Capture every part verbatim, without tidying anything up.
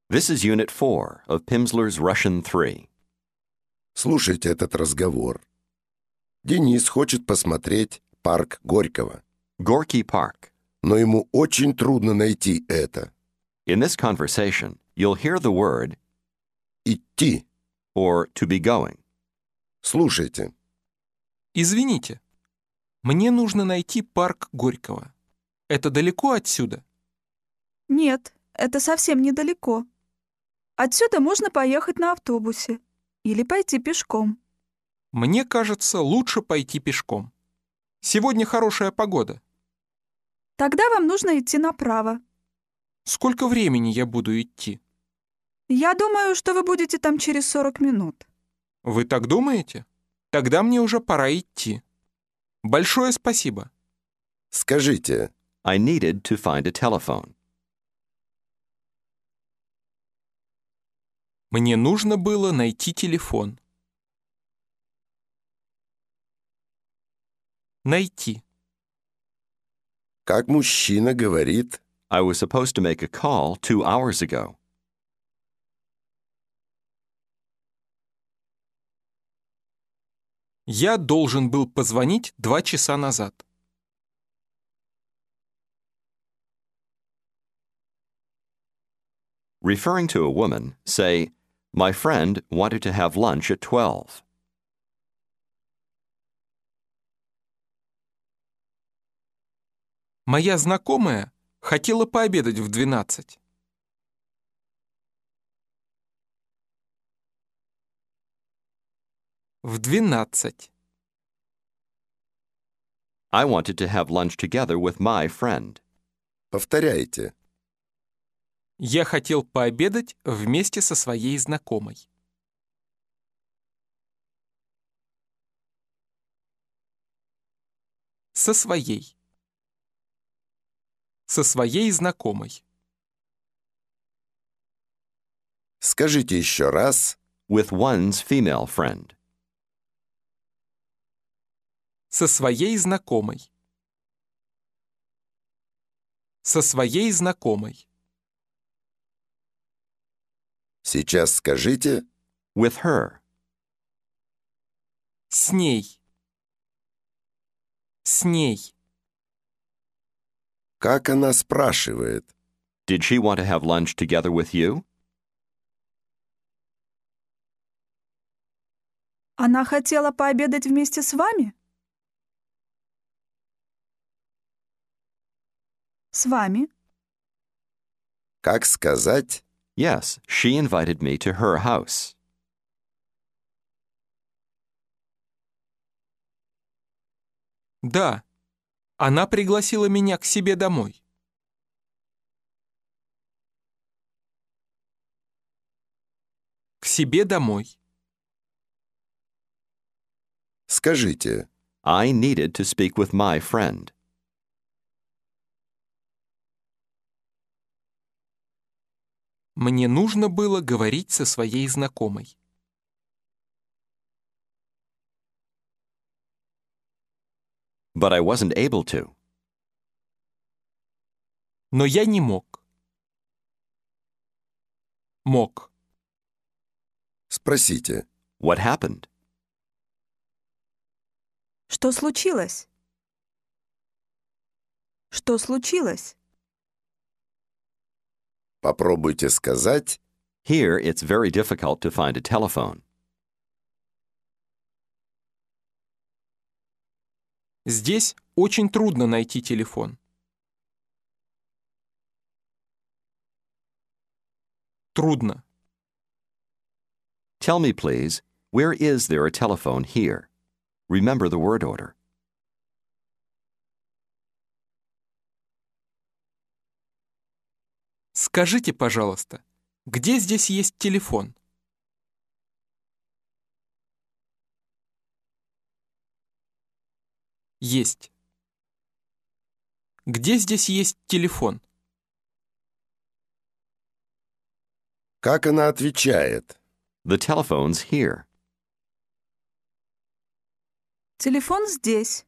This is Unit four of Pimsleur's Russian three. Слушайте этот разговор. Денис хочет посмотреть парк Горького, Gorky Park. но ему очень трудно найти это. In this conversation, you'll hear the word Идти. or to be going. Слушайте. Извините, мне нужно найти парк Горького. Это далеко отсюда? Нет, это совсем недалеко. Отсюда можно поехать на автобусе или пойти пешком. Мне кажется, лучше пойти пешком. Сегодня хорошая погода. Тогда вам нужно идти направо. Сколько времени я буду идти? Я думаю, что вы будете там через сорок минут. Вы так думаете? Тогда мне уже пора идти. Большое спасибо. Скажите. I needed to find a telephone. Мне нужно было найти телефон. Найти. Как мужчина говорит, I was supposed to make a call two hours ago. Я должен был позвонить два часа назад. Referring to a woman, say, My friend wanted to have lunch at twelve. Моя знакомая хотела пообедать в двенадцать. В двенадцать. I wanted to have lunch together with my friend. повторяйте. Я хотел пообедать вместе со своей знакомой. Со своей. Со своей знакомой. Скажите еще раз. With one's female friend. Со своей знакомой. Со своей знакомой. Сейчас скажите. With her. С ней. С ней. Как она спрашивает? Did she want to have lunch together with you? Она хотела пообедать вместе с вами? С вами? Как сказать? Yes, she invited me to her house. Да, она пригласила меня к себе домой. К себе домой. Скажите. I needed to speak with my friend. Мне нужно было говорить со своей знакомой. But I wasn't able to. Но я не мог. Мог. Спросите. What happened? Что случилось? Что случилось? Попробуйте сказать. Here, it's very difficult to find a telephone. Здесь очень трудно найти телефон. Трудно. Tell me, please, where is there a telephone here? Remember the word order. Скажите, пожалуйста, где здесь есть телефон? Есть. Где здесь есть телефон? Как она отвечает? The telephone's here. Телефон здесь.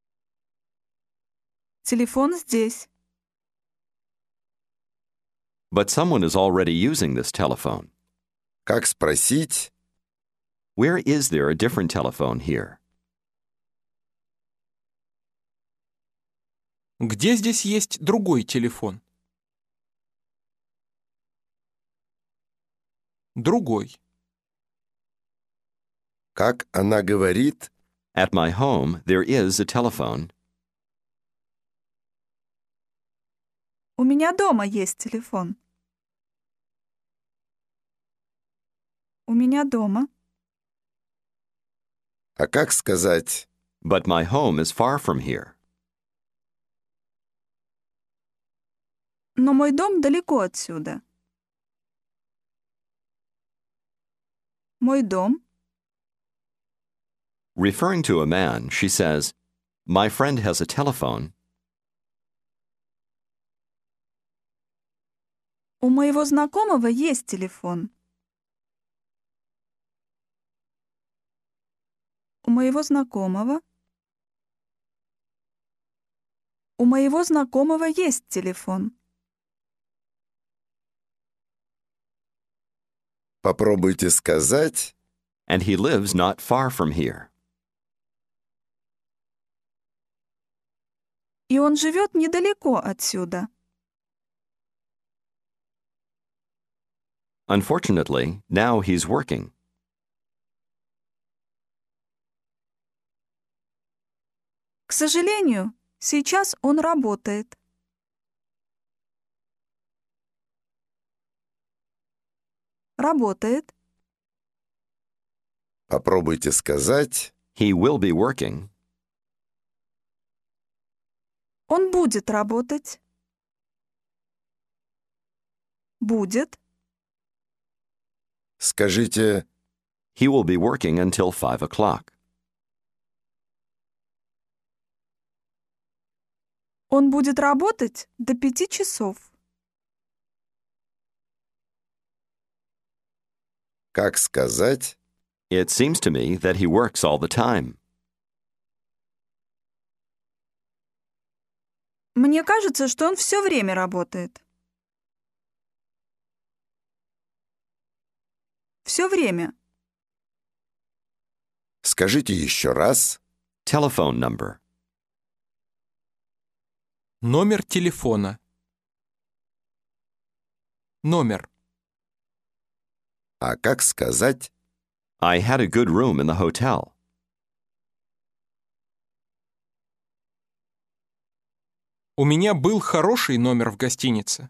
Телефон здесь. But someone is already using this telephone. Как спросить? Where is there a different telephone here? Где здесь есть другой телефон? Другой. Как она говорит? At my home, there is a telephone. У меня дома есть телефон. У меня дома. А как сказать? But my home is far from here. Но мой дом далеко отсюда. Мой дом. Referring to a man, she says, My friend has a telephone. У моего знакомого есть телефон. У моего знакомого. У моего знакомого есть телефон. Попробуйте сказать. And he lives not far from here. И он живет недалеко отсюда. Unfortunately, now he's working. К сожалению, сейчас он работает. Работает. Попробуйте сказать. He will be working. Он будет работать. Будет. Скажите. He will be working until five o'clock. Он будет работать до пяти часов. Как сказать? It seems to me that he works all the time. Мне кажется, что он все время работает. Все время. Скажите еще раз. Telephone number. Номер телефона. Номер. А как сказать? I had a good room in the hotel. У меня был хороший номер в гостинице.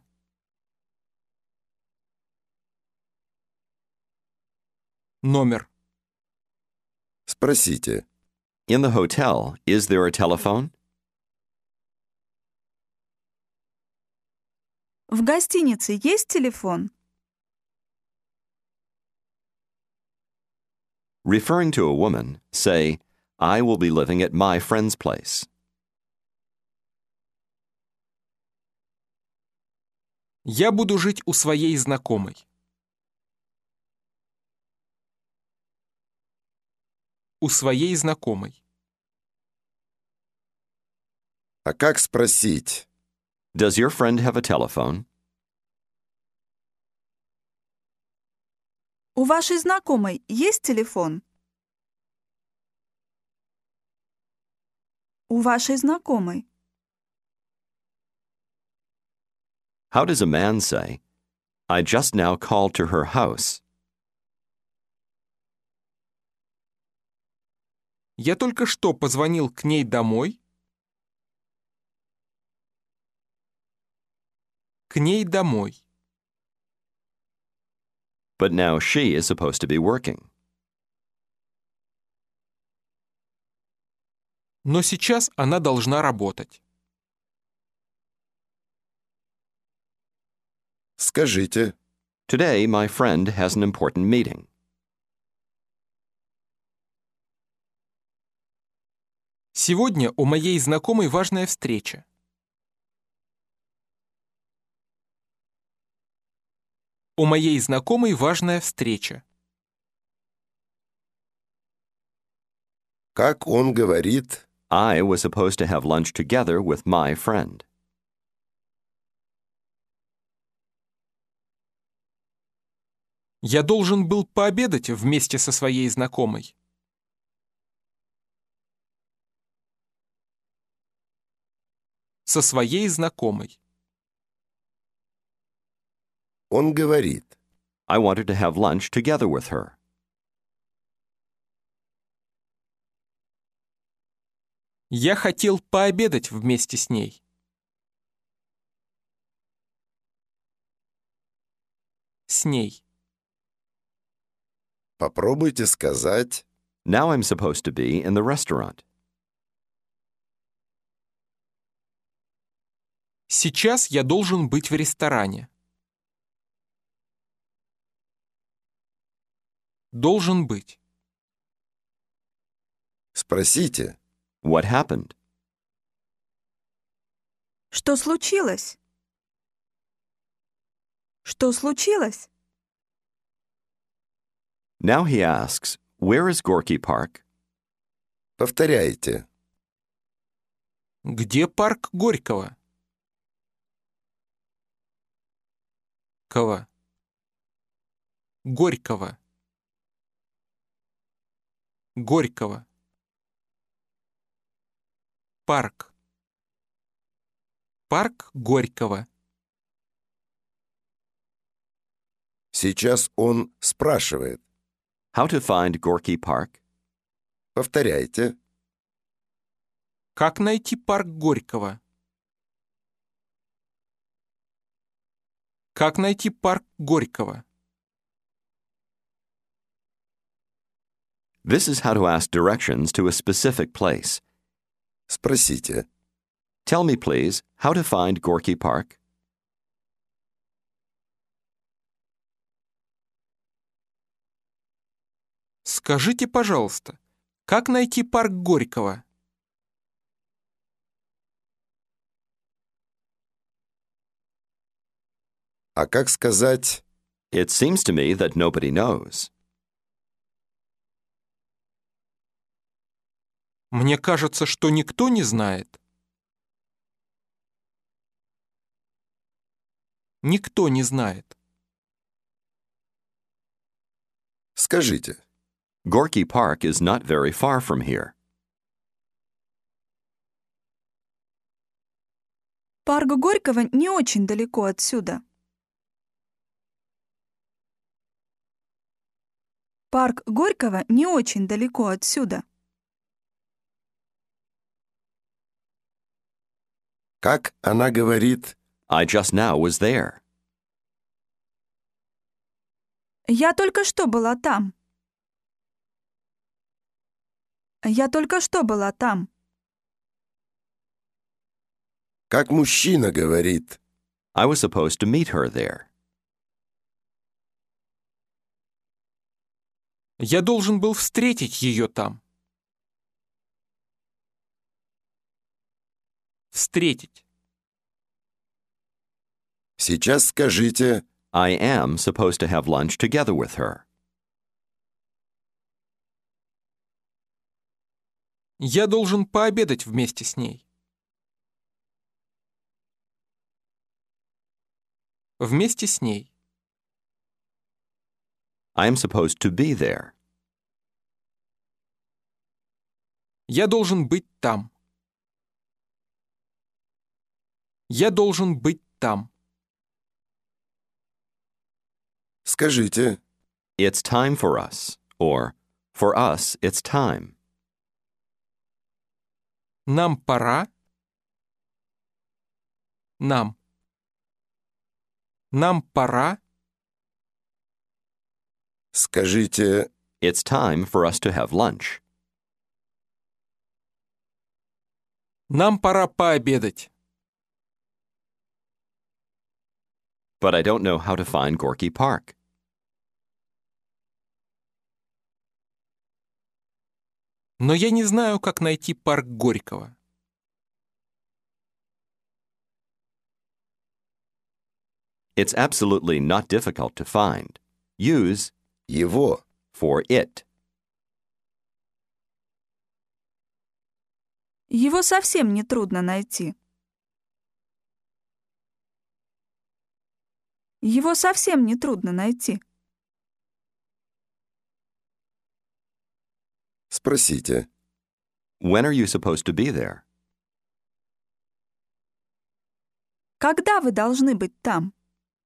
Номер. Спросите. In the hotel, is there a telephone? В гостинице есть телефон? Referring to a woman, say, I will be living at my friend's place. Я буду жить у своей знакомой. У своей знакомой. А как спросить? Does your friend have a telephone? У вашей знакомой есть телефон? У вашей знакомой. How does a man say, I just now called to her house? Я только что позвонил к ней домой. К ней домой. But now she is supposed to be working. Но сейчас она должна работать. Скажите. Today, my friend has an important meeting. Сегодня у моей знакомой важная встреча. У моей знакомой важная встреча. Как он говорит? I was supposed to have lunch together with my friend. Я должен был пообедать вместе со своей знакомой. Со своей знакомой. Он говорит. I wanted to have lunch together with her. Я хотел пообедать вместе с ней. С ней. Попробуйте сказать. Now I'm supposed to be in the restaurant. Сейчас я должен быть в ресторане. Должен быть. Спросите. What happened? Что случилось? Что случилось? Now he asks, where is Gorky Park? Повторяйте. Где парк Горького? Кого? Горького. Горького. Парк. Парк Горького. Сейчас он спрашивает. How to find Gorky Park? Повторяйте. Как найти парк Горького? Как найти парк Горького? This is how to ask directions to a specific place. Спросите. Tell me, please, how to find Gorky Park? Скажите, пожалуйста, как найти парк Горького? А как сказать? It seems to me that nobody knows. Мне кажется, что никто не знает. Никто не знает. Скажите. Gorky Park is not very far from here. Парк Горького не очень далеко отсюда. Парк Горького не очень далеко отсюда. Как она говорит? I just now was there. Я только что была там. Я только что была там. Как мужчина говорит? I was supposed to meet her there. Я должен был встретить ее там. Встретить. Сейчас скажите. I am supposed to have lunch together with her. Я должен пообедать вместе с ней. Вместе с ней. I am supposed to be there. Я должен быть там. Я должен быть там. Скажите. It's time for us. Or, for us, it's time. Нам пора. Нам. Нам пора. Скажите. It's time for us to have lunch. Нам пора пообедать. But I don't know how to find Gorky Park. Но я не знаю, как найти парк Горького. It's absolutely not difficult to find. Use Его. for it. Его совсем не трудно найти. Его совсем не трудно найти. спросите? When are you supposed to be there? Когда вы должны быть там?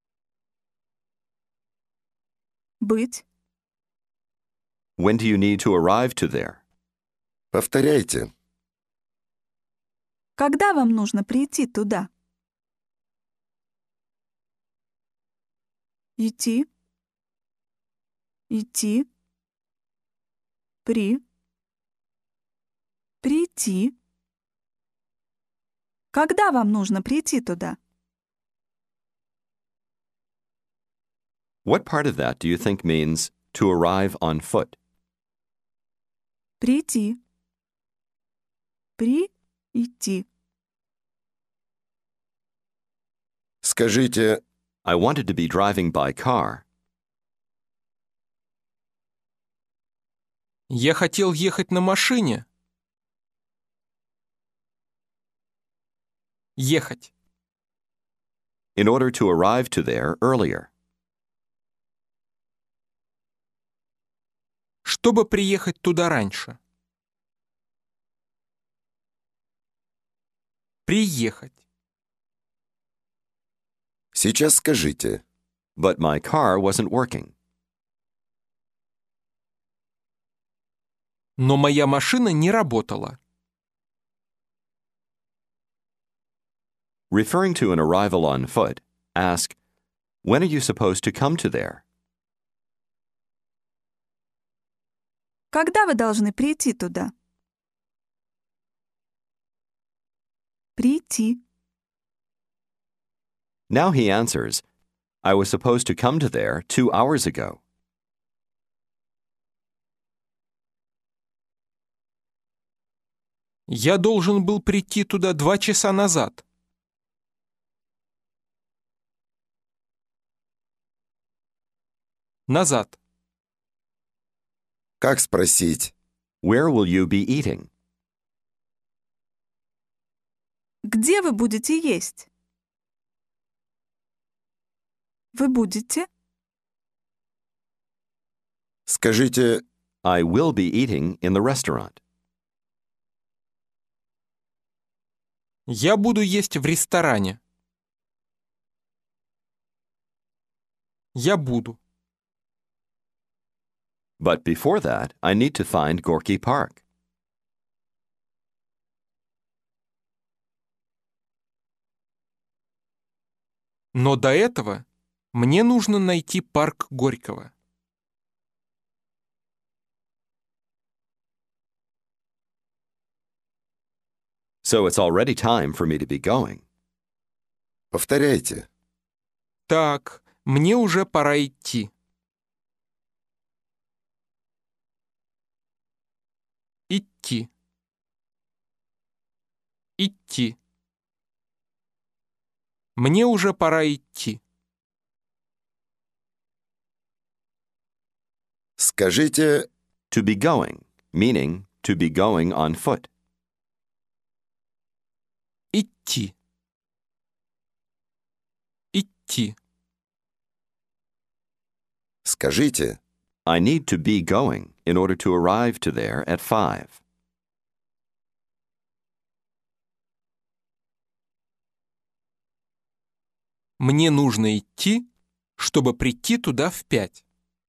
Быть. When do you need to arrive to there? Повторяйте. Когда вам нужно прийти туда? Идти. Идти. При. Прийти. Когда вам нужно прийти туда? What part of that do you think means to arrive on foot? Прийти. Прийти. Скажите, I wanted to be driving by car. Я хотел ехать на машине. Ехать. In order to arrive to there earlier. Чтобы приехать туда раньше. Приехать. сейчас скажите. But my car wasn't working. Но моя машина не работала. Referring to an arrival on foot, ask, when are you supposed to come to there? Когда вы должны прийти туда? Прийти. Now he answers, I was supposed to come to there two hours ago. Я должен был прийти туда два часа назад. Назад. Как спросить? Where will you be eating? Где вы будете есть? Вы будете? Скажите, I will be eating in the restaurant. Я буду есть в ресторане. Я буду. But before that, I need to find Gorky Park. Но до этого мне нужно найти парк Горького. So it's already time for me to be going. повторяйте. Так, мне уже пора идти. Идти. Идти. Мне уже пора идти. Скажите, To be going, meaning to be going on foot. Идти. Идти. скажите, I need to be going in order to arrive to there at five. Мне нужно идти, чтобы прийти туда в пять.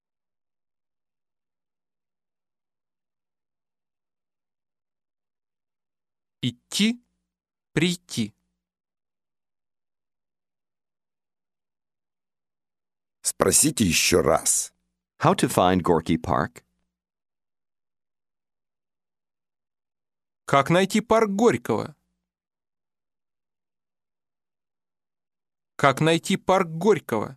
Идти, прийти. спросите еще раз. How to find Gorky Park? Как найти парк Горького? Как найти парк Горького?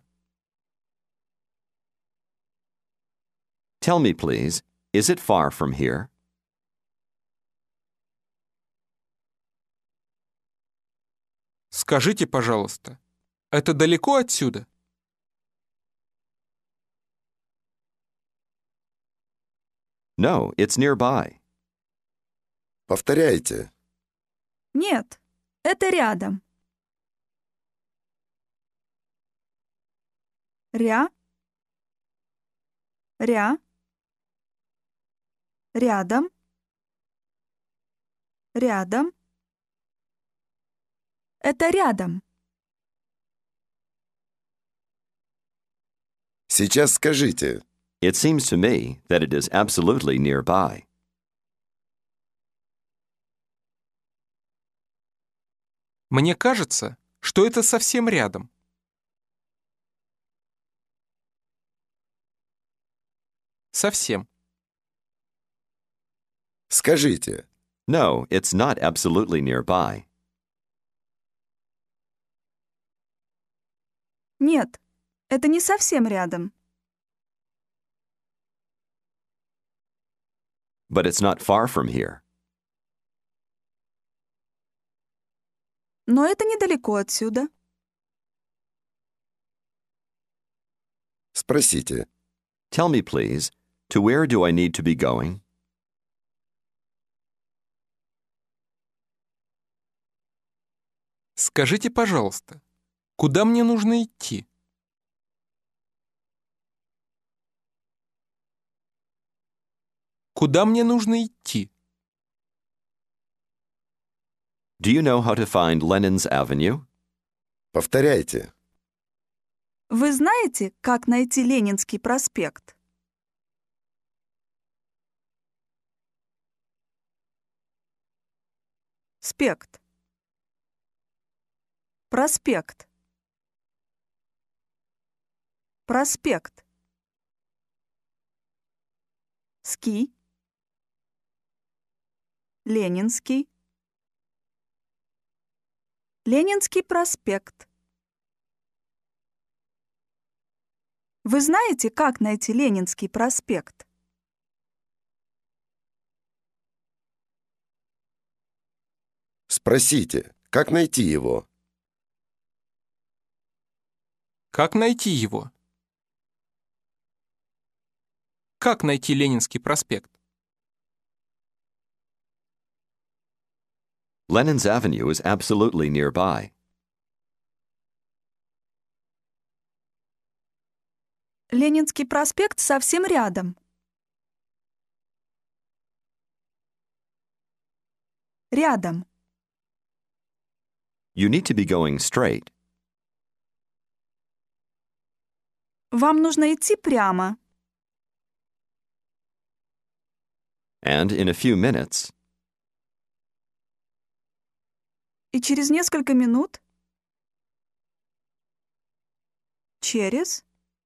Tell me, please, is it far from here? Скажите, пожалуйста, это далеко отсюда? No, it's nearby. Повторяйте. Нет, это рядом. Ря. Ря. Рядом. Рядом. Это рядом. Сейчас скажите. It seems to me that it is absolutely nearby. Мне кажется, что это совсем рядом. Совсем. Скажите. No, it's not absolutely nearby. Нет, это не совсем рядом. But it's not far from here. Но это недалеко отсюда. Спросите. Tell me, please, to where do I need to be going? Скажите, пожалуйста, куда мне нужно идти? Куда мне нужно идти? Do you know how to find Lenin's Avenue? Повторяйте. Вы знаете, как найти Ленинский проспект? Спект. Проспект. Проспект. Ски. Ленинский. Ленинский проспект. Вы знаете, как найти Ленинский проспект? Спросите, как найти его? Как найти его? Как найти Ленинский проспект? Lenin's Avenue is absolutely nearby. Ленинский проспект совсем рядом. Рядом. You need to be going straight. Вам нужно идти прямо. And in a few minutes, И через несколько минут. Через.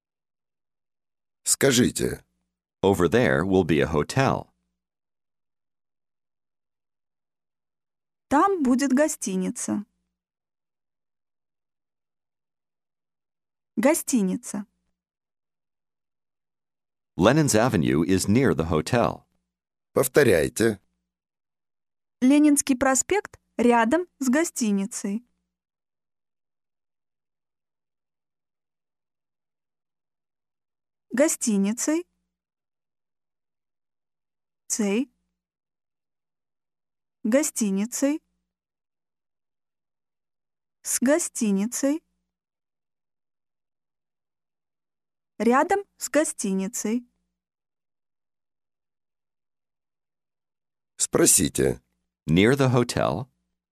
Скажите. over there will be a hotel. Там будет гостиница. Гостиница. Lenin's Avenue is near the hotel. Повторяйте. Ленинский проспект рядом с гостиницей. Гостиницей. Цей. Гостиницей. С гостиницей. Рядом с гостиницей. Спросите. Near the hotel,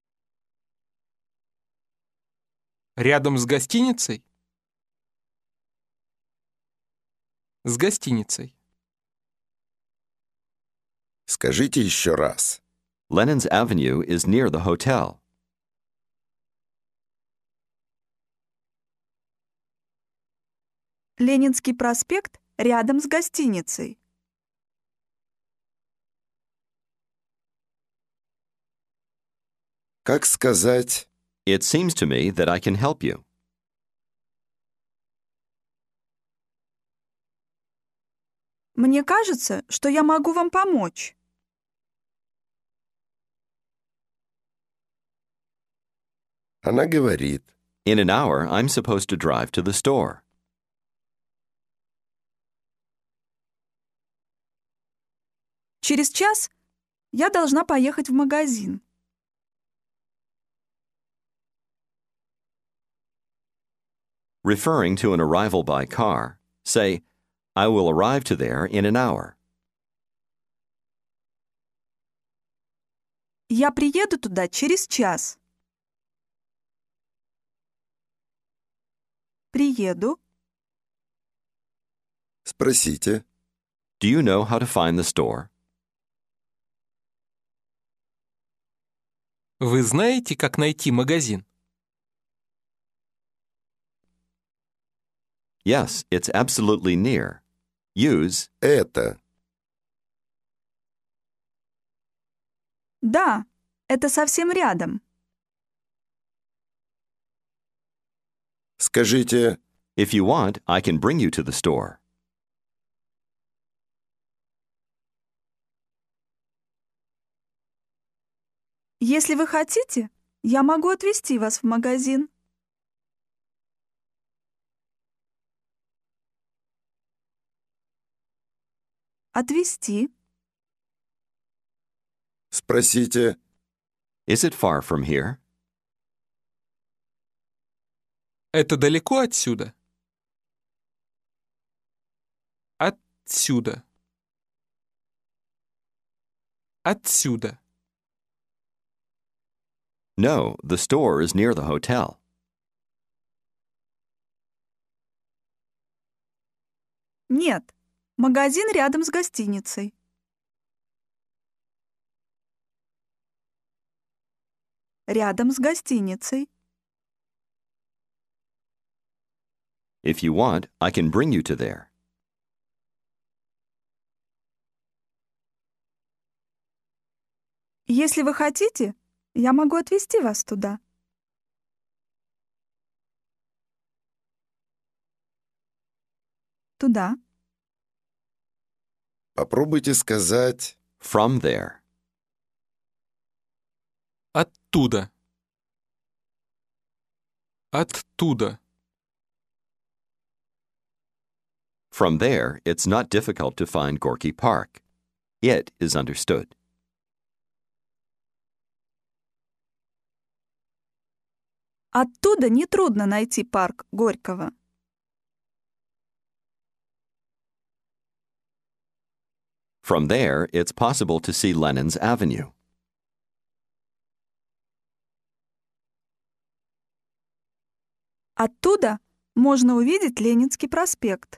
Рядом с гостиницей? С гостиницей. Скажите еще раз. Lenin's Avenue is near the hotel. Ленинский проспект рядом с гостиницей. Как сказать? It seems to me that I can help you. Мне кажется, что я могу вам помочь. Она говорит. In an hour, I'm supposed to drive to the store. Через час я должна поехать в магазин. Referring to an arrival by car, say, I will arrive to there in an hour. Я приеду туда через час. Приеду. Спросите. Do you know how to find the store? Вы знаете, как найти магазин? Yes, it's absolutely near. Use Это. Да, это совсем рядом. Скажите, if you want, I can bring you to the store. Если вы хотите, я могу отвезти вас в магазин. Отвезти. спросите, Is it far from here? Это далеко отсюда? Отсюда. Отсюда. No, the store is near the hotel. Нет, магазин рядом с гостиницей. Рядом с гостиницей. If you want, I can bring you to there. Если вы хотите, я могу отвезти вас туда. Туда. попробуйте сказать From there. Оттуда. Оттуда. From there, it's not difficult to find Gorky Park. It is understood. Оттуда нетрудно найти парк Горького. From there, it's possible to see Lenin's Avenue. Оттуда можно увидеть Ленинский проспект.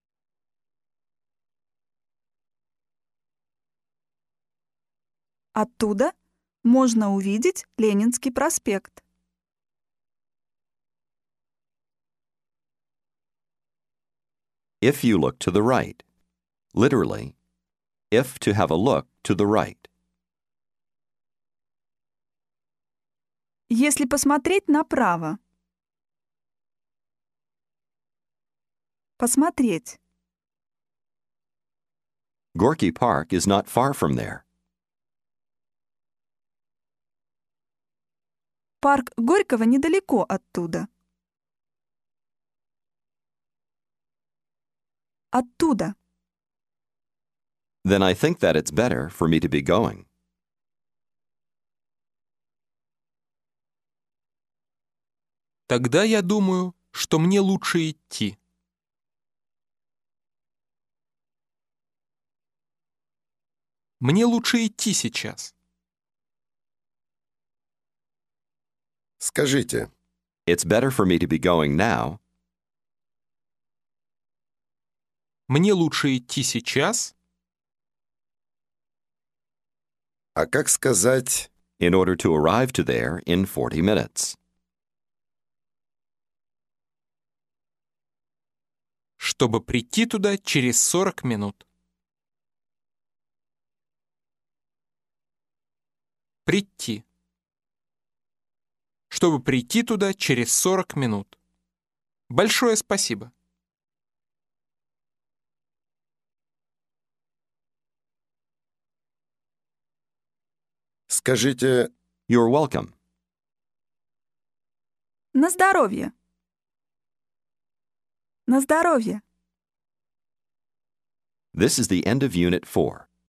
Оттуда можно увидеть Ленинский проспект. If you look to the right. Literally, if to have a look to the right. Если посмотреть направо. Посмотреть. Gorky Park is not far from there. Парк Горького недалеко оттуда. Оттуда. Then I think that it's better for me to be going. Тогда я думаю, что мне лучше идти. Мне лучше идти сейчас. Скажите, It's better for me to be going now. Мне лучше идти сейчас. а как сказать In order to arrive to there in forty minutes. Чтобы прийти туда через сорок минут. Прийти. Чтобы прийти туда через сорок минут. Большое спасибо. Скажите, You're welcome. На здоровье. На здоровье. This is the end of Unit four.